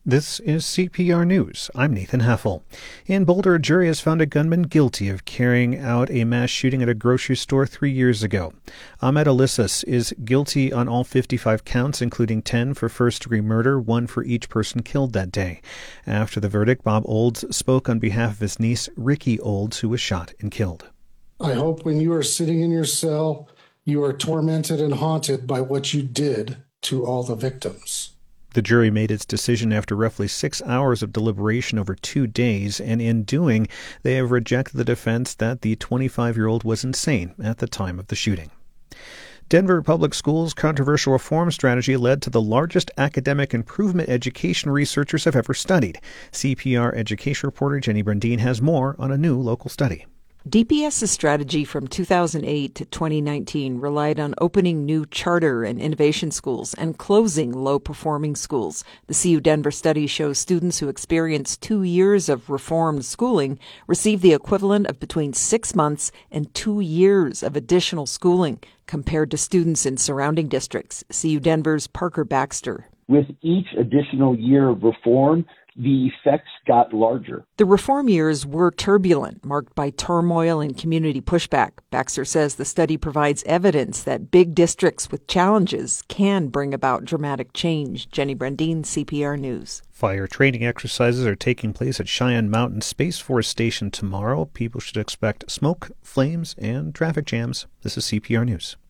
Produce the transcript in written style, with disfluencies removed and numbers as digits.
This is CPR News. I'm Nathan Heffel. In Boulder, a jury has found a gunman guilty of carrying out a mass shooting at a grocery store 3 years ago. Ahmed Alisas is guilty on all 55 counts, including 10 for first-degree murder, 1 for each person killed that day. After the verdict, Bob Olds spoke on behalf of his niece, Ricky Olds, who was shot and killed. I hope when you are sitting in your cell, you are tormented and haunted by what you did to all the victims. The jury made its decision after roughly 6 hours of deliberation over 2 days, and in doing, they have rejected the defense that the 25-year-old was insane at the time of the shooting. Denver Public Schools' controversial reform strategy led to the largest academic improvement education researchers have ever studied. CPR education reporter Jenny Brandine has more on a new local study. DPS's strategy from 2008 to 2019 relied on opening new charter and innovation schools and closing low-performing schools. The CU Denver study shows students who experience 2 years of reformed schooling receive the equivalent of between 6 months and 2 years of additional schooling compared to students in surrounding districts. CU Denver's Parker Baxter. With each additional year of reform, the effects got larger. The reform years were turbulent, marked by turmoil and community pushback. Baxter says the study provides evidence that big districts with challenges can bring about dramatic change. Jenny Brandine, CPR News. Fire training exercises are taking place at Cheyenne Mountain Space Force Station tomorrow. People should expect smoke, flames, and traffic jams. This is CPR News.